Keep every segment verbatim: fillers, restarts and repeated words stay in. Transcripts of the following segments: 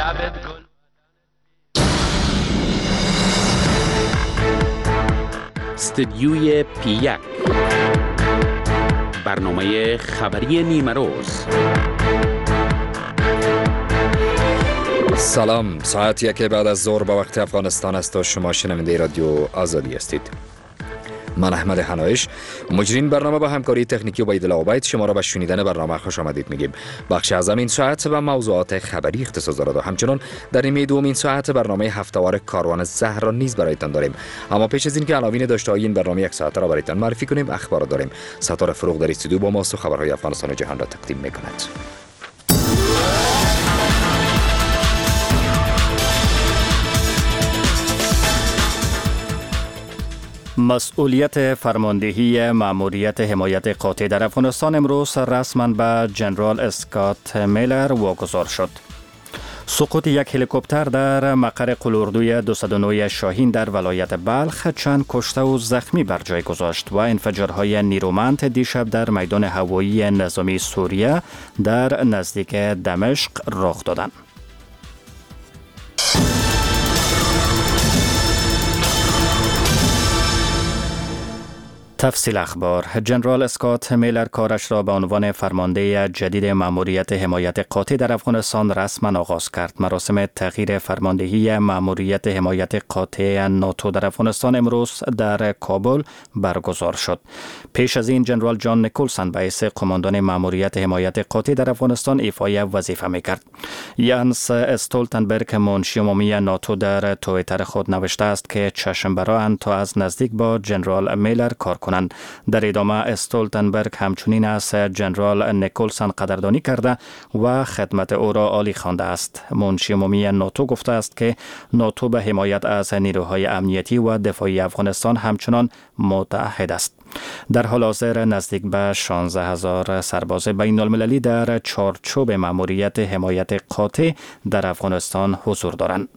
استدیوی پی یک، برنامه خبری نیمه روز. سلام، ساعت یک بعد از ظهر به وقت افغانستان است و شما شنونده رادیو آزادی هستید. من احمد حنایش، مجرین برنامه با همکاری تکنیکی و عبید الله عبید شما را به شنیدن برنامه خوش آمدید میگیم. بخش از این ساعت به موضوعات خبری اختصاص دارد و همچنان در نیمه دوم این ساعت برنامه هفته‌وار کاروان زهر را نیز برایتان داریم. اما پیش از اینکه عناوین داشته‌های این برنامه یک ساعته را برایتان معرفی کنیم، اخبار داریم. ستاره فروغ در استودیو با ماست و خبرهای افغانستان و جهان را تقدیم میکند. مسئولیت فرماندهی مأموریت حمایت قاطع در افغانستان امروز رسما به جنرال اسکات میلر واگذار شد. سقوط یک هلیکوپتر در مقر قلاردوی دویست و نه شاهین در ولایت بلخ چند کشته و زخمی بر جای گذاشت و انفجارهای نیرومند دیشب در میدان هوایی نظامی سوریه در نزدیک دمشق رخ دادند. تفصیل اخبار. جنرال اسکات میلر کارش را به عنوان فرمانده جدید مأموریت حمایت قاطع در افغانستان رسما آغاز کرد. مراسم تغییر فرماندهی مأموریت حمایت قاطع ناتو در افغانستان امروز در کابل برگزار شد. پیش از این جنرال جان نیکولسون به حیث قماندان مأموریت حمایت قاطع در افغانستان ایفای وظیفه میکرد. یانس استولتنبرگ منشی عمومی ناتو در توییتر خود نوشته است که چشم براند تا از نزدیک با جنرال میلر کار کنند. در ادامه استولتنبرگ همچنین از جنرال نیکولسون قدردانی کرده و خدمت او را عالی خوانده است. منشی عمومی ناتو گفته است که ناتو به حمایت از نیروهای امنیتی و دفاعی افغانستان همچنان متعهد است. در حال حاضر نزدیک به شانزده هزار سرباز بین المللی در چارچوب مأموریت حمایت قاطع در افغانستان حضور دارند.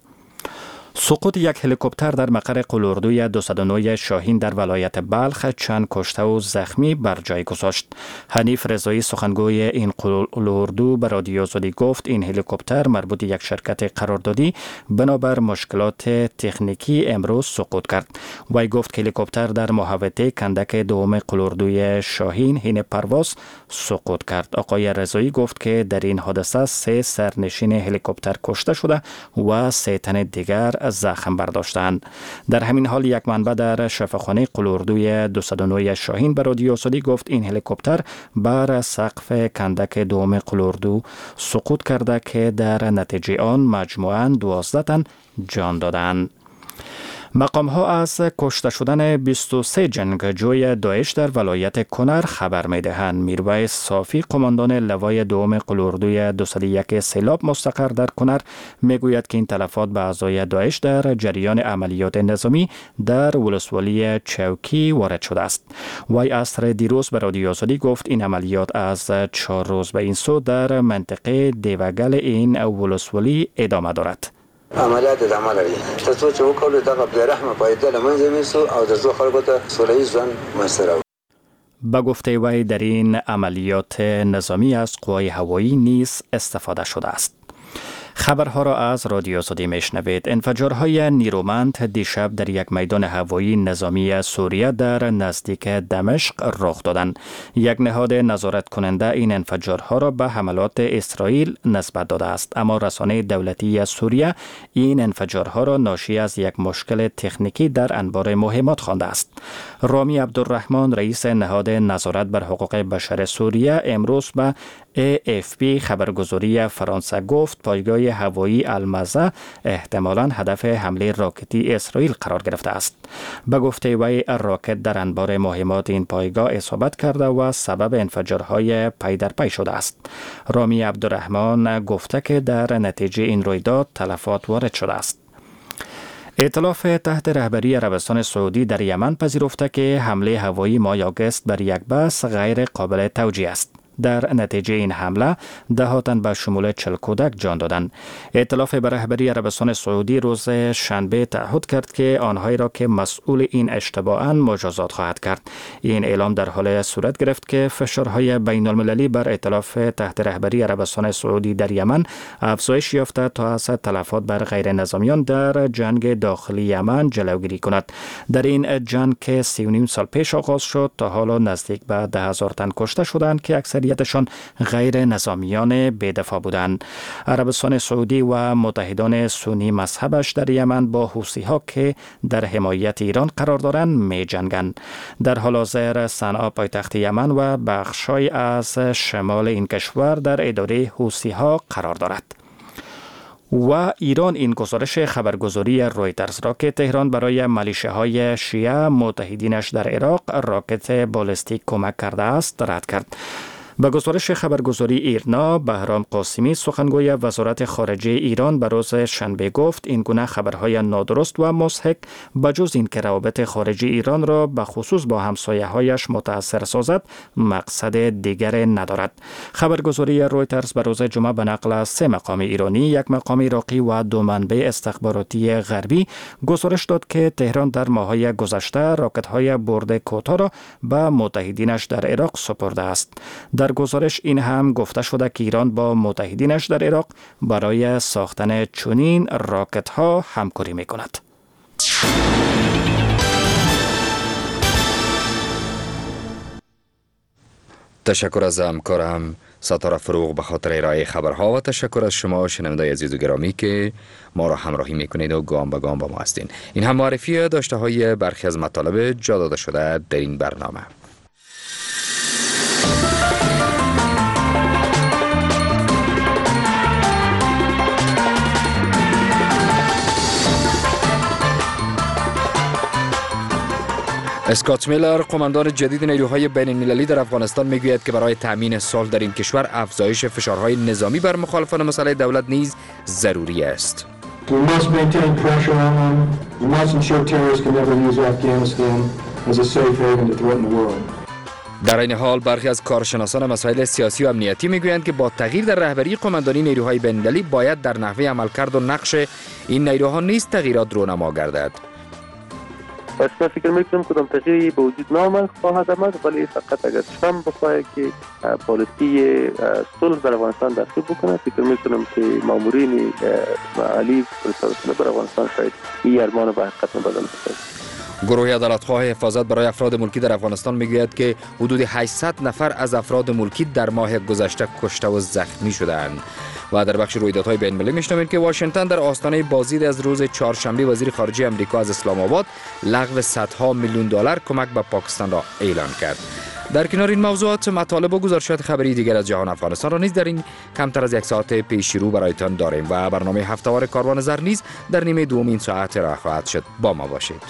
سقوط یک هلیکوپتر در مقر قلاردوی دویست و نه شاهین در ولایت بلخ چند کشته و زخمی بر جای گذاشت. حنیف رضایی سخنگوی این قلاردو به رادیو آزادی گفت این هلیکوپتر مربوط یک شرکت قراردادی بنابر مشکلات تکنیکی امروز سقوط کرد. وی گفت که هلیکوپتر در محوطه کندک دوم قلاردوی شاهین حین پرواز سقوط کرد. آقای رضایی گفت که در این حادثه سه سرنشین هلیکوپتر کشته شده و سه تن دیگر زخم برداشتند. در همین حال یک منبع در شفاخانه قلاردوی دویست و نه شاهین به رادیو آزادی گفت این هلیکوپتر بر سقف کندک دوم قلاردو سقوط کرده که در نتیجه آن مجموعاً دوازده تن جان دادند. مقام ها از کشته شدن بیست و سه جنگجوی داعش در ولایت کنر خبر می دهند. میرویس صافی قماندان لوای دوم قلاردوی دویست و یک سیلاب مستقر در کنر می گوید که این تلفات به اعضای داعش در جریان عملیات نظامی در ولسوالی چوکی وارد شده است. وی عصر دیروز به رادیو آزادی گفت این عملیات از چهار روز به این سو در منطقه دیوگل این ولسوالی ادامه دارد. عملیات ادامه لري ترڅو چې وکولو دغه بېرحمه پایده له منځه یوسو او د زو خلکو ته سوله ییز ژوند میسر راوړو. به گفته وی در این عملیات نظامی از قوای هوایی نیز استفاده شده است. خبرها را از رادیو آزادی میشنوید. انفجارهای نیرومند دیشب در یک میدان هوایی نظامی سوریه در نزدیک دمشق رخ دادند. یک نهاد نظارت کننده این انفجارها را به حملات اسرائیل نسبت داده است، اما رسانه دولتی سوریه این انفجارها را ناشی از یک مشکل تکنیکی در انبار مهمات خوانده است. رامی عبدالرحمن رئیس نهاد نظارت بر حقوق بشر سوریه امروز به ای اف پی خبرگزاری فرانسه گفت پایگاه هوایی المزه احتمالاً هدف حمله راکتی اسرائیل قرار گرفته است. به گفته وی راکت در انبار مهمات این پایگاه اصابت کرده و سبب انفجارهای پی در پی شده است. رامی عبدالرحمن گفته که در نتیجه این رویداد تلفات وارد شده است. ائتلاف تحت رهبری عربستان سعودی در یمن پذیرفته که حمله هوایی ماه آگوست بر یک بس غیر قابل توجیه است. در نتیجه این حمله ده تن به شمول چهل کودک جان دادند. ائتلاف به رهبری عربستان سعودی روز شنبه تعهد کرد که آنهایی را که مسئول این اشتباهاً مجازات خواهد کرد. این اعلام در حال صورت گرفت که فشارهای بین المللی بر ائتلاف تحت رهبری عربستان سعودی در یمن افزایش یافته تا از تلفات بر غیر نظامیان در جنگ داخلی یمن جلوگیری کند. در این جنگ که سی و نیم سال پیش آغاز شد تا حالا نزدیک به ده هزار تن کشته شدند که اکثریتشان غیر نظامیان بی‌دفاع بودند. عربستان سعودی و متحدان سنی مذهبش در یمن با حوثی ها که در حمایت ایران قرار دارند می جنگند. در حال حاضر صنعا پایتخت یمن و بخشای از شمال این کشور در اداره حوثی ها قرار دارد. و ایران این گزارش خبرگزاری رویترز را که تهران برای ملیشه‌های شیعه متحدینش در عراق راکت بالستیک کمک کرده است رد کرد. به گزارش خبرگزاری ایرنا، بهرام قاسمی سخنگوی وزارت خارجه ایران به روز شنبه گفت این گونه خبرهای نادرست و مضحک بجز این که روابط خارجی ایران را به خصوص با همسایه‌هایش متاثر سازد مقصد دیگر ندارد. خبرگزاری رویترز به روز جمعه به نقل از سه مقام ایرانی، یک مقام عراقی و دو منبع استخباراتی غربی گزارش داد که تهران در ماه‌های گذشته راکت‌های برد کوتاه را به متحدینش در عراق سپرده است. در گزارش این هم گفته شده که ایران با متحدینش در عراق برای ساختن چنین راکت ها همکاری می کند. تشکر از همکارم ستاره فروغ به خاطر ارائه خبرها و تشکر از شما شنوندگان عزیز و گرامی که ما را همراهی میکنید و گام به گام با ما هستین. این هم معرفی داشته های برخی از مطالب جا داده شده در این برنامه. اسکات میلر قماندان جدید نیروهای بین المللی در افغانستان میگوید که برای تامین صلح در این کشور افزایش فشارهای نظامی بر مخالفان مسئله دولت نیز ضروری است. در این حال برخی از کارشناسان مسائل سیاسی و امنیتی میگویند که با تغییر در رهبری قماندانی نیروهای بین المللی باید در نحوه عملکرد و نقش این نیروها نیز تغییرات رونما گردد. پس من فکر میکنم کدام تغییری به وجود نامد خواهد آمد، ولی فقط اگر شام بخواهد که پالیسی صلح در افغانستان دستور بکنه، فکر میکنم که مامورین عالی پلیس بر افغانستان شاید این ارمان به حقیقت بدل بکنه. گروه عدالتخواه حفاظت برای افراد ملکی در افغانستان میگوید که حدود هشتصد نفر از افراد ملکی در ماه گذشته کشته و زخمی شدند. و در بخش رویدادهای بین المللی میشنویم که واشنگتن در آستانه بازدید از روز چهارشنبه وزیر خارجه آمریکا از اسلام آباد لغو صدها میلیون دلار کمک به پاکستان را اعلان کرد. در کنار این موضوعات مطالب و گزارشات خبری دیگر از جهان افغانستان را نیز در این کمتر از یک ساعت پیش رو برایتان داریم و برنامه هفته‌وار کاروان زر نیز در نیمه دوم این ساعت را خواهد شد. با ما باشید.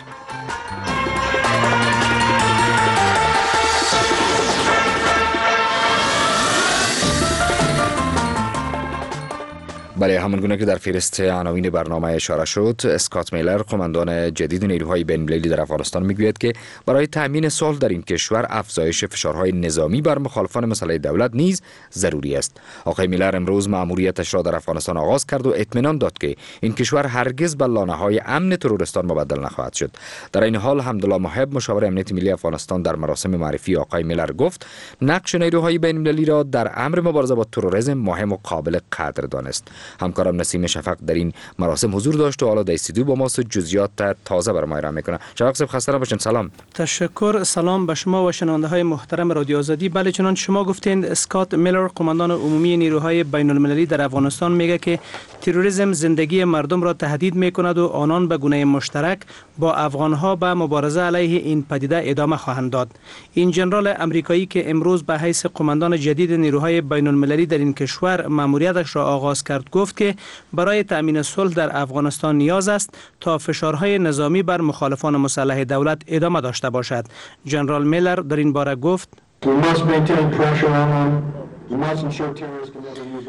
بله، همانگونه که در فهرست عناوین برنامه اشاره شد، اسکات میلر قماندان جدید نیروهای بین المللی در افغانستان میگوید که برای تامین صلح در این کشور افزایش فشارهای نظامی بر مخالفان مسئله دولت نیز ضروری است. آقای میلر امروز مأموریتش را در افغانستان آغاز کرد و اطمینان داد که این کشور هرگز به لانه‌های امن ترورستان مبدل نخواهد شد. در این حال حمدالله محب مشاور امنیت ملی افغانستان در مراسم معرفی آقای میلر گفت نقش نیروهای بین المللی را در امر مبارزه با تروریسم مهم و قابل قدر دانست. همکارم نسیم شفق در این مراسم حضور داشت و حالا در استودیو با ماست جزئیات تازه برای ما ارائه میکنه. شفق صاحب خسته نباشین. سلام. تشکر. سلام به شما و شنونده های محترم رادیو آزادی. بله، چنان شما گفتین اسکات میلر قماندان عمومی نیروهای بین المللی در افغانستان میگه که تروریسم زندگی مردم را تهدید میکند و آنان به گونه مشترک با افغانها به مبارزه علیه این پدیده ادامه خواهند داد. این ژنرال امریکایی که امروز به حیث قماندان جدید نیروهای بین المللی در این کشور مأموریتش را آغاز کرد گفت که برای تأمین صلح در افغانستان نیاز است تا فشارهای نظامی بر مخالفان مسلح دولت ادامه داشته باشد. ژنرال میلر در این باره گفت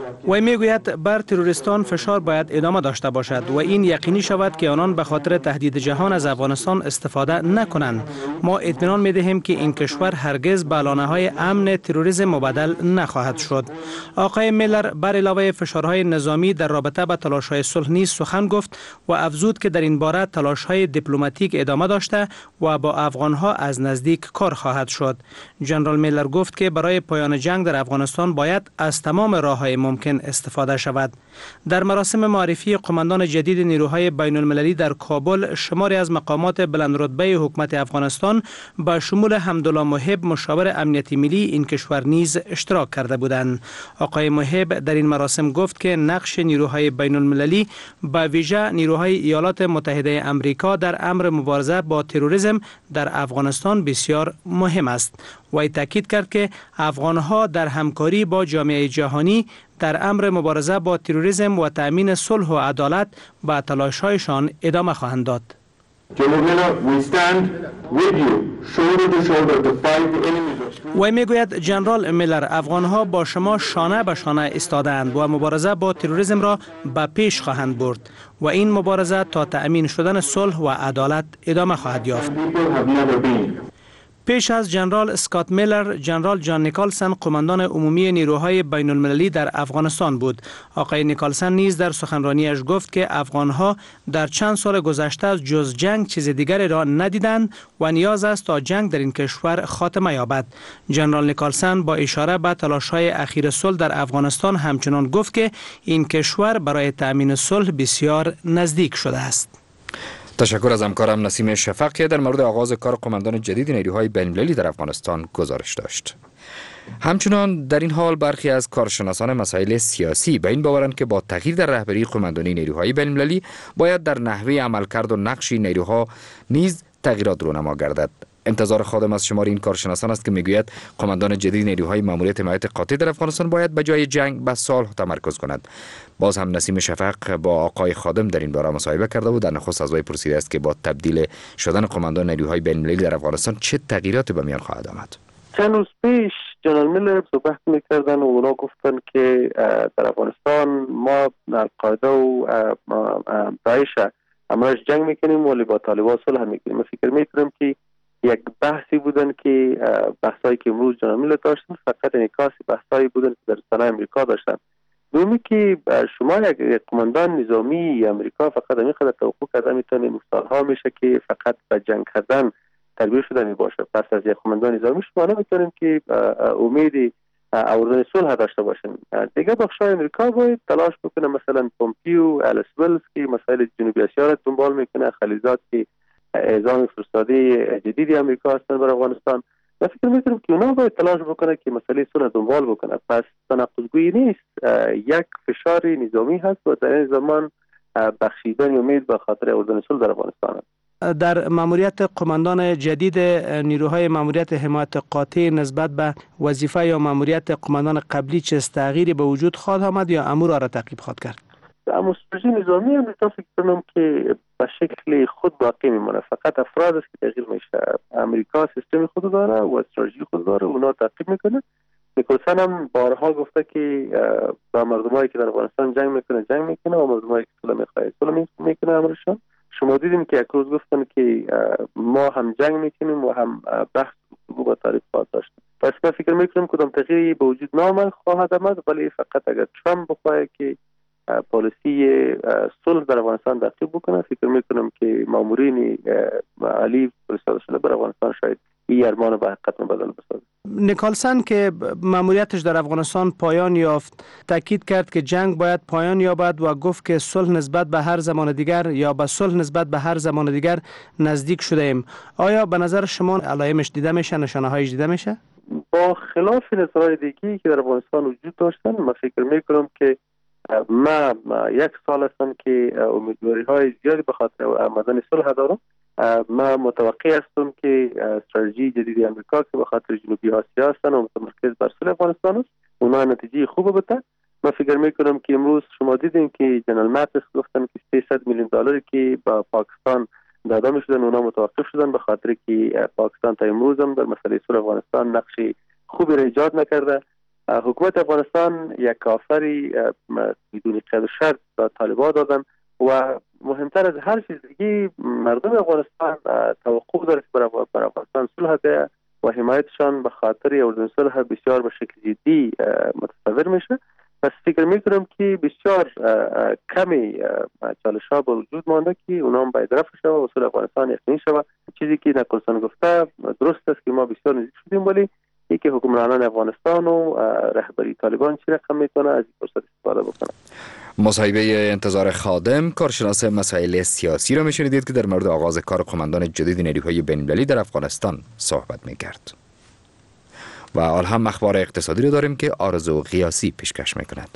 و میگوید بر تروریستان فشار باید ادامه داشته باشد و این یقینی شود که آنان به خاطر تهدید جهان از افغانستان استفاده نکنند. ما اطمینان میدهیم که این کشور هرگز به لانه‌های امن تروریسم مبدل نخواهد شد. آقای میلر بر علاوه فشارهای نظامی در رابطه با تلاش‌های صلح نیز سخن گفت و افزود که در این باره تلاش‌های دیپلماتیک ادامه داشته و با افغان‌ها از نزدیک کار خواهد شد. ژنرال میلر گفت که برای پایان جنگ در افغانستان باید از تمام راه‌های ممکن استفاده شود. در مراسم معرفی قماندان جدید نیروهای بین المللی در کابل، شماری از مقامات بلندرتبه حکومت افغانستان با شمول حمدالله محب مشاور امنیتی ملی این کشور نیز اشتراک کرده بودند. آقای محب در این مراسم گفت که نقش نیروهای بین المللی با ویژه نیروهای ایالات متحده آمریکا در امر مبارزه با تروریسم در افغانستان بسیار مهم است. وی تاکید کرد که افغانها در همکاری با جامعه جهانی در امر مبارزه با تروریسم و تأمین صلح و عدالت به تلاش‌هایشان ادامه خواهند داد. و میگوید ژنرال میلر افغانها با شما شانه به شانه ایستادند و مبارزه با تروریسم را به پیش خواهند برد و این مبارزه تا تأمین شدن صلح و عدالت ادامه خواهد یافت. پیش از ژنرال اسکات میلر، ژنرال جان نیکلسن قماندان عمومی نیروهای بین المللی در افغانستان بود. آقای نیکلسن نیز در سخنرانیش گفت که افغانها در چند سال گذشته از جز جنگ چیز دیگری را ندیدند و نیاز است تا جنگ در این کشور خاتمه یابد. ژنرال نیکلسن با اشاره به تلاش‌های اخیر صلح در افغانستان همچنان گفت که این کشور برای تأمین صلح بسیار نزدیک شده است. تشکر از همکارم نسیم شفق که در مورد آغاز کار قماندان جدید نیروهای بین‌المللی در افغانستان گزارش داشت. همچنان در این حال برخی از کارشناسان مسائل سیاسی به این باورند که با تغییر در رهبری قماندانی نیروهای بین‌المللی باید در نحوه عملکرد و نقش نیروها نیز تغییرات رونما گردد. انتظار خادم از شمار این کارشناسان است که میگوید قماندان جدید نیروهای ماموریت حمایت قاطع در افغانستان باید به جای جنگ به صلح تمرکز کند. باز هم نسیم شفق با آقای خادم در این باره مصاحبه کرده و در نخست از وی پرسیده است که با تبدیل شدن قماندان نیروهای بین‌المللی در افغانستان چه تغییراتی به میان خواهد آمد. چند روز پیش جنرال میلر صحبت میکردن و اونا گفتن که در افغانستان ما القاعده و داعش همراهش جنگ میکنیم ولی با طالبان صلح میکنیم. من فکر میکنم که یک بحثی بودن که بحثایی که امروز جنرال میلر داشتن فقط انعکاس بحثایی بودن که در سالهای امریکا داشتن. دومی که شما یک قماندان نظامی امریکا فقط میخواد توقع کرده میتونه مثالها میشه که فقط به جنگ کردن تربیت شده میباشه. پس از یک قماندان نظامی شما نمیتونیم که امید آوردن صلح داشته باشیم. دیگه بخشای امریکا باید تلاش بکنه، مثلا پومپیو، الیس ولز که مسائل جنوبی آسیا را دنبال میکنه، خلیزات که اعزام فرستاده جدیدی امریکا هستن برای افغانستان. من فکر میکنم که اونا باید تلاش بکنه که مسئله صلح دنبال بکنه. پس تناقض‌گویی نیست، یک فشار نظامی هست و در این زمان بخشیدن امید به خاطر آوردن صلح در افغانستان است. در ماموریت قماندان جدید نیروهای ماموریت حمایت قاطع نسبت به وظیفه یا ماموریت قماندان قبلی چه تغییری به وجود خواهد آمد یا امور را تعقیب خواهد کرد؟ اما استراتژی نظامی امریکا فکر کنم که به شکل خود باقی میمونه، فقط افراد است که تغییر میشه. امریکا سیستم خود داره و استراتژی خود داره، اونا تعقیب میکنه. نیکلسن هم بارها گفته که با مردمایی که در افغانستان جنگ میکنه جنگ میکنه و مردمایی که صلح میخواد صلح میکنه امرشان. شما دیدیم که یک روز گفتن که ما هم جنگ میکنیم و هم بحث با تاریخ خواهد داشت. پس من فکر میکنم کدام تغییری به وجود نامد خواهد آمد، ولی فقط اگر ترامپ بخواد که پالیسی صلح در افغانستان تعقیب بکنه، فکر میکنم که مامورین عالی فرستاده شده بر افغانستان شاید این ارمان به حقیقت مبدل بسازه. نیکلسن که ماموریتش در افغانستان پایان یافت تاکید کرد که جنگ باید پایان یابد و گفت که صلح نسبت به هر زمان دیگر یا به صلح نسبت به هر زمان دیگر نزدیک شده ایم. آیا به نظر شما علائمش دیده میشه، نشانه‌هایش دیده میشه؟ با خلاف نظرهای دیگری که در افغانستان وجود داشتن، من فکر میکنم که ما, ما یک سال هستم که امیدواری های زیادی به خاطر آمدن صلح دارم. ما متوقع هستم که استراتژی جدید امریکا که به خاطر جنوبی آسیا هستن و متمرکز بر صلح افغانستان است، اونا نتیجه خوب بده. من فکر میکنم که امروز شما دیدین که جنرال ماتیس گفتن که سیصد میلیون دلاری که با پاکستان داده میشدن اونا متوقف شدن به خاطر که پاکستان تا امروز هم در مسئله صلح افغانستان نقش خوبی را ایجاد نکرده. حکومت افغانستان یک کافری بدون قید و شرط به طالبان دادن و مهمتر از هر چیز دیگه مردم افغانستان توقع داره که بر افغانستان صلح ده و حمایتشان به خاطر اردن صلح بسیار به شکل جدی متصور میشه. پس فکر میکنم که بسیار کمی چالش ها به وجود مانده که اونا هم باید رفع شود و صلح افغانستان یقینی شود. چیزی که نکلسون گفته درست است که ما بسیار نزدیک شدیم، ولی اینکه حکمرانان افغانستان و رهبری طالبان چی رقم میتونه از این فرصت استفاده بکنه. مصاحبه انتظار خادم، کارشناس مسائل سیاسی را میشنیدید که در مورد آغاز کار قماندان جدید نیروهای بین‌المللی در افغانستان صحبت میکرد. و حال هم اخبار اقتصادی رو داریم که آرزو قیاسی پیشکش میکند.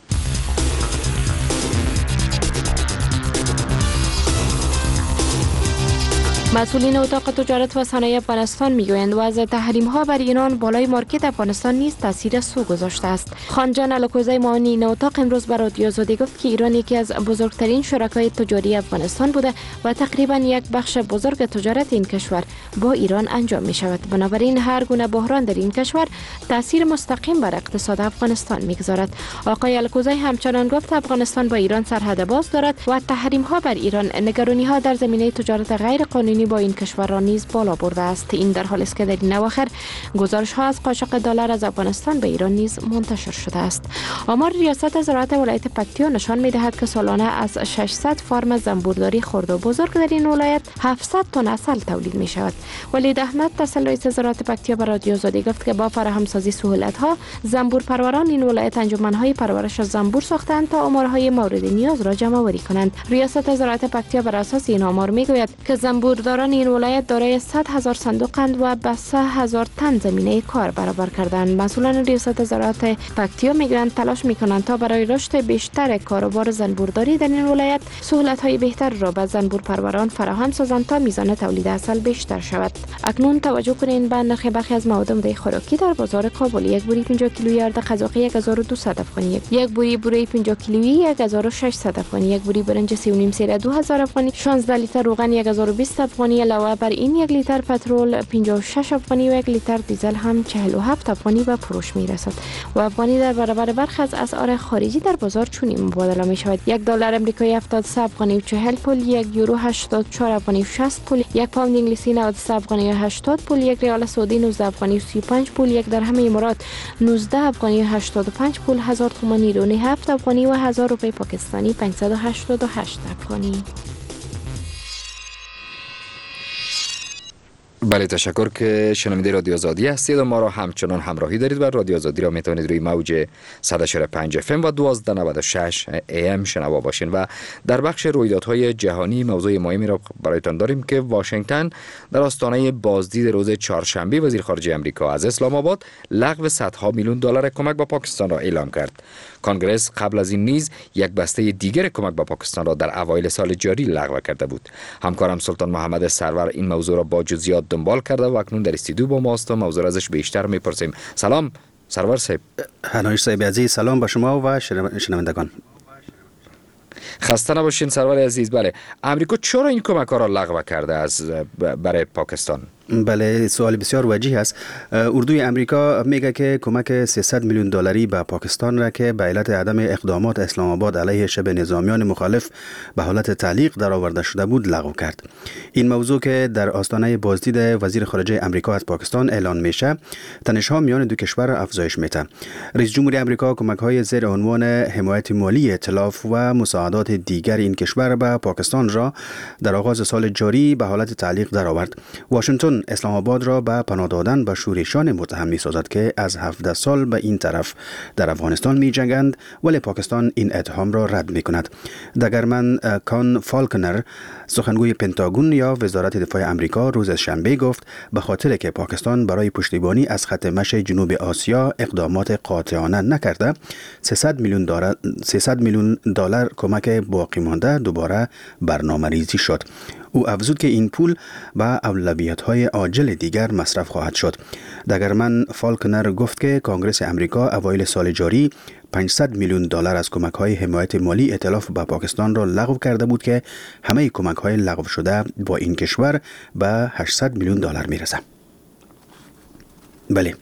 مسئولین اتاق تجارت و صنایع افغانستان میگویند وضع تحریم ها بر ایران بالای مارکت افغانستان نیز تاثیر سو گذاشته است. خانجان الکوزی معاونی این اتاق امروز بر رادیو آزادی گفت که ایران یکی از بزرگترین شرکای تجاری افغانستان بوده و تقریبا یک بخش بزرگ تجارت این کشور با ایران انجام می شود. بنابراین هر گونه بحران در این کشور تاثیر مستقیم بر اقتصاد افغانستان میگذارد. آقای الکوزی همچنان گفت افغانستان با ایران سرحد باز دارد و تحریم ها بر ایران نگرانی ها در زمینه تجارت غیر قانونی با این کشور را نیز بالا برده است. این در حالی است که در این اواخر گزارش ها از قاچاق دلار از افغانستان به ایران نیز منتشر شده است. آمار ریاست زراعت ولایت پکتیا نشان می دهد که سالانه از ششصد فارم زنبورداری خرد و بزرگ در این ولایت هفتصد تن عسل تولید می شود. ولید احمد تصل رئیس زراعت پکتیا به رادیو آزادی گفت که با فراهم سازی سهولت ها زنبور پروران این ولایت انجمن های پرورش زنبور ساختند تا آمارهای مورد نیاز را جمع آوری کنند. ریاست زراعت پکتیا بر اساس این آمار می گوید که زنبورداران این ولایت دارای صد هزار صندوقند و به سه هزار تن زمینه کار برابر کردند. مسئولان ریاست زراعت پکتیا میگویند تلاش میکنند تا برای رشد بیشتر کاروبار زنبورداری در این ولایت سهولت های بهتر را به زنبور پروران فراهم سازند تا میزان تولید عسل بیشتر شود. اکنون توجه کنید به نرخ برخی از مواد خوراکی در بازار کابل. یک بوری پنجاه کیلویی ارد قزاقی یک هزار و دویست افغانی، یک بوری بوره پنجاه کیلویی یک هزار و ششصد افغانی، یک بوری برنج سه و نیم سیر دو هزار افغانی، شانزده لیتر روغن یک هزار و بیست افغانی. علاوه بر این یک لیتر پترول پنجاه و شش افغانی و یک لیتر دیزل هم چهل و هفت افغانی به فروش می رسد و افغانی در برابر برخی از اسعار خارجی در بازار چنین مبادله می شود. یک دلار آمریکایی هفتاد و سه افغانی و چهل پول، یک یورو هشتاد و چهار افغانی و شصت پول، یک پوند انگلیسی نود و سه افغانی و هشتاد پول، یک ریال سعودی نوزده افغانی و سی و پنج پول، یک درهم امارات نوزده افغانی و هشتاد و پنج پول، هزار تومان ایرانی هفت افغانی و هزار روپیه پاکستانی پانصد و هشتاد و هشت افغانی. بله، تشکر که شنونده رادیو آزادی هستید و ما را همچنان همراهی دارید. و رادیو آزادی را میتونید روی موج صد و چهل و پنج اف ام و دوازده نود و شش ای ام شنوا باشین. و در بخش رویدادهای جهانی موضوع مهمی را برایتان داریم که واشنگتن در آستانه بازدید روز چهارشنبه وزیر خارجه امریکا از اسلام آباد لغو صدها میلیون دلار کمک به پاکستان را اعلام کرد. کنگره قبل از این نیز یک بسته دیگر کمک به پاکستان را در اوایل سال جاری لغو کرده بود. همکارم سلطان محمد سرور این موضوع را با جزئیات دنبال کرده و اکنون در استودیو با ماست و موضوع را ازش بیشتر میپرسیم. سلام سرور صاحب. هنوش صاحب عزیز، سلام به شما و شنوندگان. خسته نباشین سرور عزیز. بله، امریکا چرا این کمک ها را لغو کرده از برای پاکستان؟ بله، سوال بسیار وجیه است. اردوی امریکا میگه که کمک سیصد میلیون دلاری به پاکستان را که به علت عدم اقدامات اسلام آباد علیه شبه نظامیان مخالف به حالت تعلیق درآورده شده بود لغو کرد. این موضوع که در آستانه بازدید وزیر خارجه امریکا از پاکستان اعلان میشه، تنش‌ها میان دو کشور افزایش میده. رئیس جمهور امریکا کمک‌های زیر عنوان حمایت مالی، ائتلاف و مساعدات دیگر این کشور به پاکستان را در آغاز سال جاری به حالت تعلیق درآورد. واشنگتن اسلام آباد را به پناه دادن به شورشان متهم می سازد که از هفده سال به این طرف در افغانستان می جنگند، ولی پاکستان این اتهام را رد می کند. دگرمن کان فالکنر، سخنگوی پنتاگون یا وزارت دفاع امریکا، روز شنبه گفت به خاطر که پاکستان برای پشتیبانی از خط مشی جنوب آسیا اقدامات قاطعانه نکرده، سیصد میلیون دلار سیصد میلیون دلار کمک باقی مانده دوباره برنامه‌ریزی شد. او افزود که این پول به اولویت‌های عاجل دیگر مصرف خواهد شد. دگرمن فالکنر گفت که کنگره امریکا اوایل سال جاری پانصد میلیون دلار از کمک‌های حمایت مالی ائتلاف به پاکستان را لغو کرده بود که همه کمک‌های لغو شده با این کشور به هشتصد میلیون دلار میرسه. بله،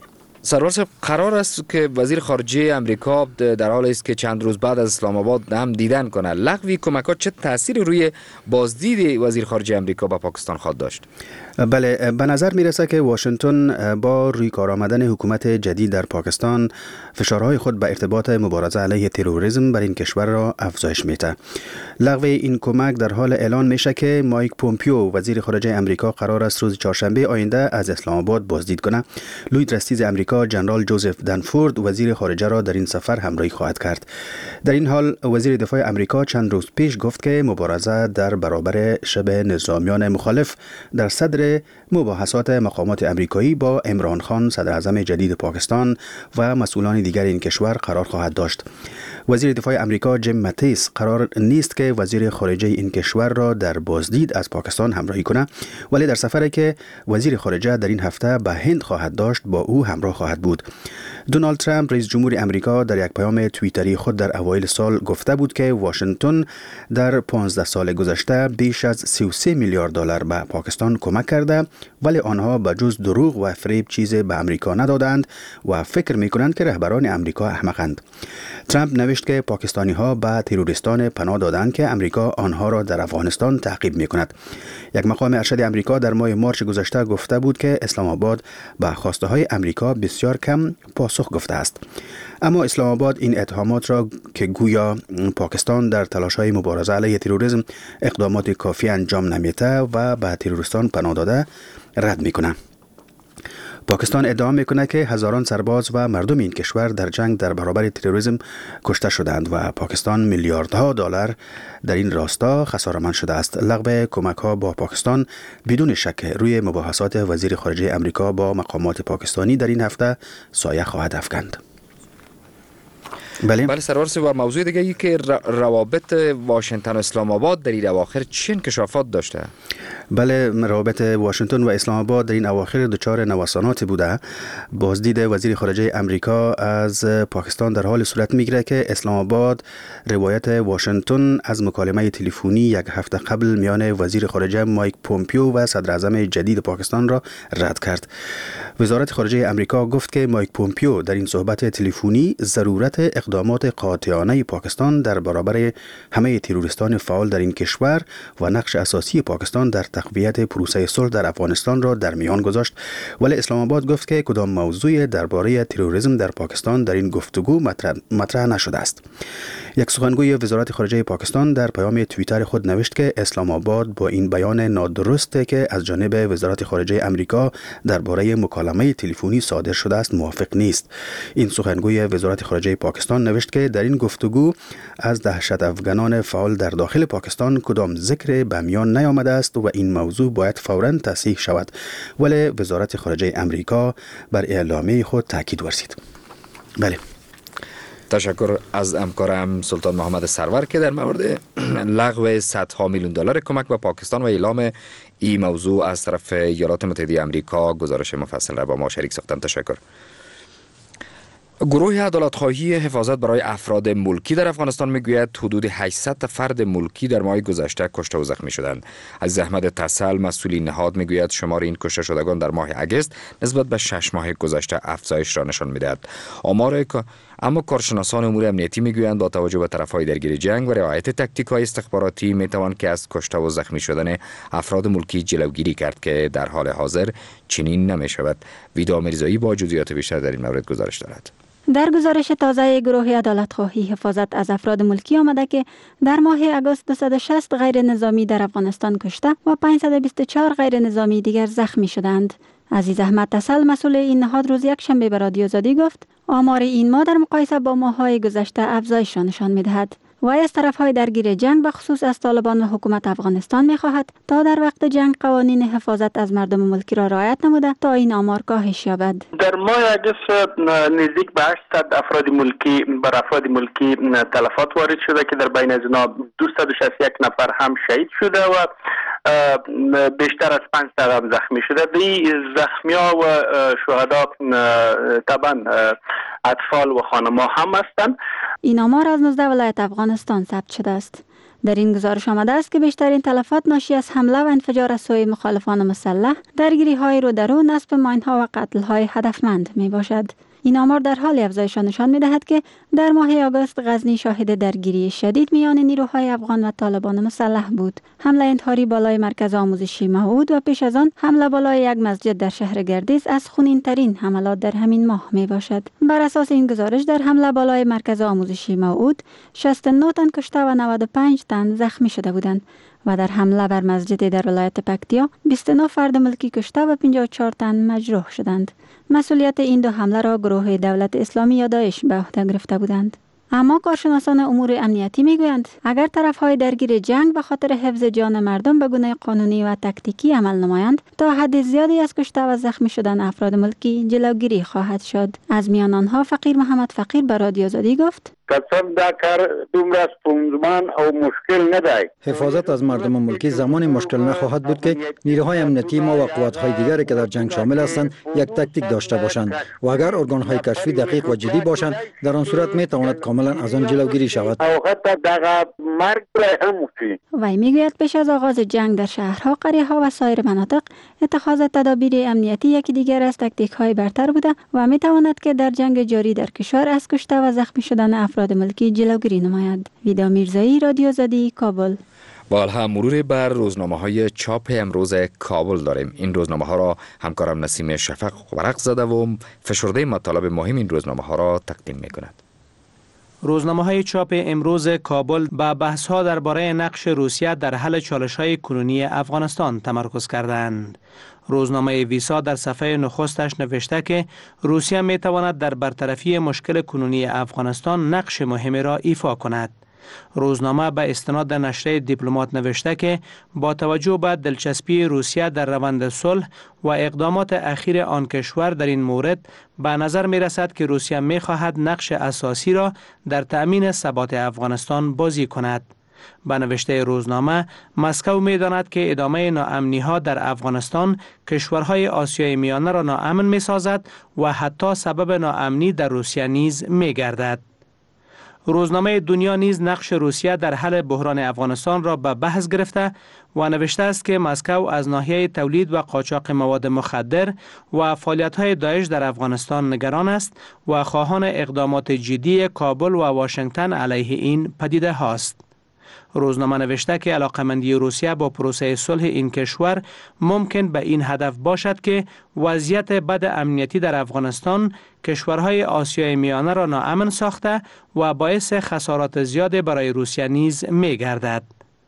سرور صاحب، قرار است که وزیر خارجه امریکا در حال است که چند روز بعد از اسلام آباد هم دیدن کنه. لغو کمک‌ها چه تأثیری روی بازدید وزیر خارجه امریکا با پاکستان خواهد داشت؟ بله، به نظر میرسه که واشنگتن با روی کار آمدن حکومت جدید در پاکستان فشارهای خود به ارتباط مبارزه علیه تروریسم بر این کشور را افزایش میده. لغو این کمک در حال اعلان میشه که مایک پومپیو وزیر خارجه امریکا قرار است روز چهارشنبه آینده از اسلام آباد بازدید کنه. لوید رستیز امریکا جنرال جوزف دنفورد وزیر خارجه را در این سفر همراهی خواهد کرد. در این حال وزیر دفاع امریکا چند روز پیش گفت که مبارزه در برابر شبه نظامیان مخالف در صدر مباحثات مقامات امریکایی با عمران خان صدر اعظم جدید پاکستان و مسئولان دیگر این کشور قرار خواهد داشت. وزیر دفاع امریکا جیم ماتیس قرار نیست که وزیر خارجه این کشور را در بازدید از پاکستان همراهی کنه، ولی در سفری که وزیر خارجه در این هفته به هند خواهد داشت با او همراه خواهد بود. دونالد ترامپ رئیس جمهور امریکا در یک پیام توییتری خود در اوایل سال گفته بود که واشنگتن در پانزده سال گذشته بیش از سی و سه میلیارد دلار به پاکستان کمک کرده، ولی آنها به جز دروغ و فریب چیزی به امریکا ندادند و فکر می‌کنند که رهبران امریکا احمقند. ترامپ نوشت که پاکستانی ها به تروریستان پناه دادند که امریکا آنها را در افغانستان تعقیب می‌کند. یک مقام ارشد امریکا در ماه مارچ گذشته گفته بود که اسلام آباد به خواسته های امریکا بسیار کم پاسخ گفته است. اما اسلام آباد این اتهامات را که گویا پاکستان در تلاش‌های مبارزه علیه تروریسم اقدامات کافی انجام نمیده و به تروریستان پناه داده رد میکنه. پاکستان ادعا میکنه که هزاران سرباز و مردم این کشور در جنگ در برابر تروریسم کشته شدند و پاکستان میلیاردها دلار در این راستا خساره‌مند شده است. لغو کمک‌ها با پاکستان بدون شک روی مباحثات وزیر خارجه امریکا با مقامات پاکستانی در این هفته سایه خواهد افکند. بله بله سرور صاحب، موضوع دیگه ای که روابط واشنگتن و اسلام آباد در این اواخر چه انکشافات داشته؟ بله، روابط واشنگتن و اسلام آباد در این اواخر دچار نوسانات بوده. بازدید وزیر خارجه امریکا از پاکستان در حال صورت میگیره که اسلام آباد روایت واشنگتن از مکالمه تلفنی یک هفته قبل میان وزیر خارجه مایک پومپیو و صدر اعظم جدید پاکستان را رد کرد. وزارت خارجه امریکا گفت که مایک پومپیو در این صحبت تلفنی ضرورت اقدامات قاطعانه پاکستان در برابر همه تروریستان فعال در این کشور و نقش اساسی پاکستان در تقویت پروسه صلح در افغانستان را در میان گذاشت، ولی اسلام آباد گفت که کدام موضوع درباره تروریسم در پاکستان در این گفتگو مطرح, مطرح نشده است. یک سخنگوی وزارت خارجه پاکستان در پیام توییتر خود نوشت که اسلام آباد با این بیان نادرسته که از جانب وزارت خارجه امریکا درباره مکالمه تلفنی صادر شده است موافق نیست. این سخنگوی وزارت خارجه پاکستان نوشت که در این گفتگو از دهشت افغانان فعال در داخل پاکستان کدام ذکر به میان نیامده است و این موضوع باید فوراً تصحیح شود، ولی وزارت خارجه امریکا بر اعلامیه خود تاکید ورزید. بله، تشکر از همکارم سلطان محمد سرور که در مورد لغو صدها میلیون دلار کمک به پاکستان و اعلام این موضوع از طرف ایالات متحده آمریکا گزارش مفصل را با ما شریک ساختند. تشکر. گروه عدالت‌خواهی حفاظت برای افراد ملکی در افغانستان میگوید حدود هشتصد فرد ملکی در ماه گذشته کشته و زخمی شدند. از احمد تسل مسئول این نهاد میگوید شمار این کشته شدگان در ماه اگست نسبت به شش ماه گذشته افزایش را نشان میدهد. آمار اما کارشناسان امور امنیتی میگویند با توجه به طرف‌های درگیر جنگ و رعایت تاکتیک‌های استخباراتی میتوان که از کشته و زخمی شدن افراد ملکی جلوگیری کرد که در حال حاضر چنین نمی‌شود. ویدا میرزایی با جزئیات بیشتر در این مورد گزارش دارد. در گزارش تازه گروه عدالت‌خواهی حفاظت از افراد ملکی آمده که در ماه آگوست دویست و شصت غیر نظامی در افغانستان کشته و پانصد و بیست و چهار غیر نظامی دیگر زخمی شدند. عزیز احمد تسل مسئول این نهاد روز یک شنبه به رادیو آزادی گفت آمار این ماه در مقایسه با ماه‌های گذشته افزایش را نشان می‌دهد. و از طرف‌های درگیر جنگ به خصوص از طالبان و حکومت افغانستان می‌خواهد تا در وقت جنگ قوانین حفاظت از مردم ملکی را رعایت نموده تا این آمار کاهش یابد. در ماه آگوست نزدیک به هشتصد افراد ملکی بر افراد ملکی تلفات وارد شده که در بین از اینا دویست و شصت و یک نفر هم شهید شده و بیشتر از پانصد هم زخمی شده. دی زخمی‌ها و شهدا طبعا اطفال و خانم‌ها هم هستند. این آمار از نوزده ولایت افغانستان ثبت شده است. در این گزارش آمده است که بیشترین تلفات ناشی از حمله و انفجار از سوی مخالفان مسلح، درگیری های رو در رو، نصب ماین ها و قتل های هدفمند می باشد. این آمار در حال افزایش نشان می دهد که در ماه آگوست غزنی شاهد درگیری شدید میان نیروهای افغان و طالبان مسلح بود. حمله انتحاری بالای مرکز آموزشی موعود و پیش از آن حمله بالای یک مسجد در شهر گردیز از خونین ترین حملات در همین ماه می باشد. بر اساس این گزارش در حمله بالای مرکز آموزشی موعود شصت و نه تن کشته و نود و پنج تن زخمی شده بودند و در حمله بر مسجد در ولایت پکتیا بیست و نه فرد ملکی کشته و پنجاه و چهار تن مجروح شدند. مسئولیت این دو حمله را گروه دولت اسلامی یا داعش به عهده گرفته بودند. اما کارشناسان امور امنیتی میگویند اگر طرفهای درگیر جنگ به خاطر حفظ جان مردم به گونه قانونی و تکتیکی عمل نمایند، تا حد زیادی از کشته و زخمی شدن افراد ملکی جلوگیری خواهد شد. از میان آنها فقیر محمد فقیر به رادیو آزادی گفت: قسم دا کار دومره ستونزمن او مشکل ندای. حفاظت از مردم ملکی زمانی مشکل نخواهد بود که نیروهای امنیتی ما و قوات‌های دیگری که در جنگ شامل هستند یک تکتیک داشته باشند و اگر ارگان‌های کشفی دقیق و جدی باشند در آن صورت می‌تواند کاملا از آن جلوگیری شود. او حتی دغه مرگ هم مفید. وی میگوید پیش از آغاز جنگ در شهرها، قریه‌ها و سایر مناطق اتخاذ تدابیر امنیتی یکی دیگر از تکتیک‌های برتر بوده و می‌تواند که در جنگ جاری در کشور از کشته و زخمی شدن افراد ملکی جلوگیری نماید. ویدا میرزایی، رادیو آزادی، کابل. با هم مرور بر روزنامه های چاپ امروز کابل داریم. این روزنامه ها را همکارم نسیم شفق ورق زده و فشرده مطالب مهم این روزنامه ها را تقدیم می کند. روزنامه های چاپ امروز کابل با بحث ها درباره نقش روسیه در حل چالش های کنونی افغانستان تمرکز کردند. روزنامه ویسا در صفحه نخستش نوشته که روسیه می تواند در برطرفی مشکل کنونی افغانستان نقش مهمی را ایفا کند. روزنامه به استناد نشریه دیپلمات نوشته که با توجه به دلچسپی روسیه در روند صلح و اقدامات اخیر آن کشور در این مورد، به نظر می رسد که روسیه می خواهد نقش اساسی را در تأمین ثبات افغانستان بازی کند. به نوشته روزنامه، مسکو می داند که ادامه ناامنی ها در افغانستان کشورهای آسیای میانه را ناامن می سازد و حتی سبب ناامنی در روسیه نیز می گردد. روزنامه دنیا نیز نقش روسیه در حل بحران افغانستان را به بحث گرفته و نوشته است که مسکو از ناحیه تولید و قاچاق مواد مخدر و فعالیت‌های داعش در افغانستان نگران است و خواهان اقدامات جدی کابل و واشنگتن علیه این پدیده هاست. روزنامه نوشته که علاقمندی روسیه با پروسه صلح این کشور ممکن به این هدف باشد که وضعیت بد امنیتی در افغانستان کشورهای آسیای میانه را ناامن ساخته و باعث خسارات زیاد برای روسیه نیز می گردد.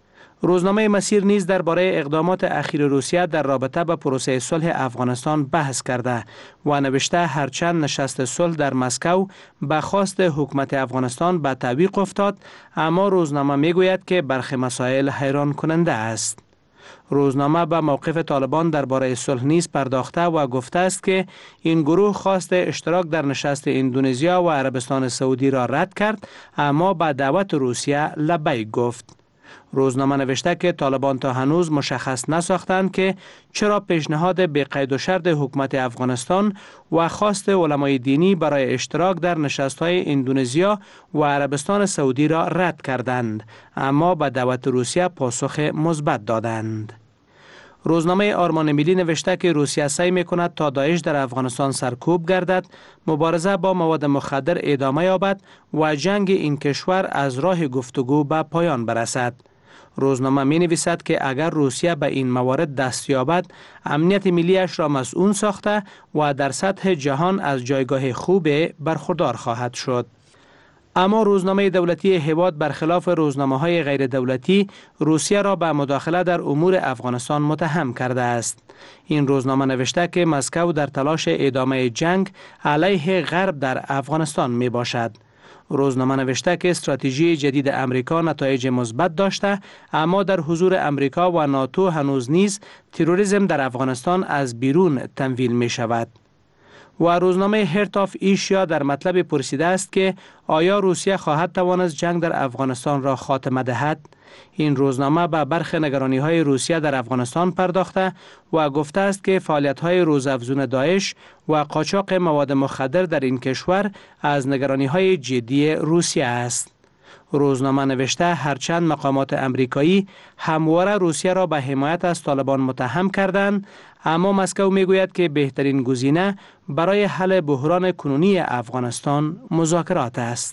روزنامه مسیر نیز درباره اقدامات اخیر روسیه در رابطه با پروسه صلح افغانستان بحث کرده و نوشته هرچند نشست صلح در مسکو به خواست حکومت افغانستان به تعویق افتاد، اما روزنامه میگوید که برخی مسائل حیران کننده است. روزنامه به موقف طالبان درباره صلح نیز پرداخته و گفته است که این گروه خواست اشتراک در نشست اندونزیا و عربستان سعودی را رد کرد، اما به دعوت روسیه لبیک گفت. روزنامه نوشته که طالبان تا هنوز مشخص نساختند که چرا پیشنهاد به قید و شرط حکومت افغانستان و خواست علمای دینی برای اشتراک در نشست‌های اندونزیا و عربستان سعودی را رد کردند، اما به دعوت روسیه پاسخ مثبت دادند. روزنامه آرمان ملی نوشته که روسیه سعی می‌کند تا داعش در افغانستان سرکوب گردد، مبارزه با مواد مخدر ادامه یابد و جنگ این کشور از راه گفتگو به پایان برسد. روزنامه می نویسد که اگر روسیه به این موارد دست یابد، امنیت ملیش را مسئول ساخته و در سطح جهان از جایگاه خوب برخوردار خواهد شد. اما روزنامه دولتی هواد برخلاف روزنامه‌های غیر دولتی روسیه را به مداخله در امور افغانستان متهم کرده است. این روزنامه نوشته که مسکو در تلاش ادامه جنگ علیه غرب در افغانستان می باشد. روزنامه نوشته که استراتژی جدید امریکا نتایج مثبت داشته، اما در حضور امریکا و ناتو هنوز نیز تروریسم در افغانستان از بیرون تمویل می شود. و روزنامه هرت آف ایشیا در مطلب پرسیده است که آیا روسیه خواهد توانست جنگ در افغانستان را خاتمه دهد؟ این روزنامه به برخی نگرانی‌های روسیه در افغانستان پرداخته و گفته است که فعالیت‌های روزافزون داعش و قاچاق مواد مخدر در این کشور از نگرانی‌های جدی روسیه است. روزنامه نوشته هرچند مقامات امریکایی همواره روسیه را به حمایت از طالبان متهم کردند، اما مسکو میگوید که بهترین گزینه برای حل بحران کنونی افغانستان مذاکرات است.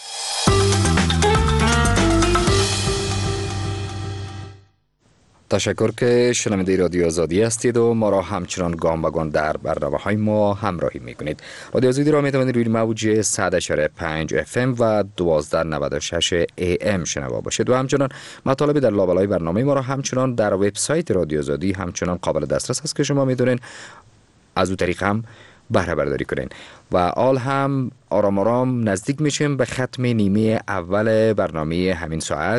تشکر که شنونده رادیو آزادی هستید و ما را همچنان گام به گام در برنامه‌های ما همراهی می‌کنید. رادیو آزادی را می‌توانید روی موج صد و پنج اف ام و دوازده نود و شش ای ام شنوا باشید و همچنان مطالب در لابلای برنامه ما را همچنان در وبسایت رادیو آزادی همچنان قابل دسترس است که شما می‌دونید از او طریق هم بهره برداری کنین. و آل هم آرام آرام نزدیک میشیم به ختم نیمه اول برنامه همین ساعت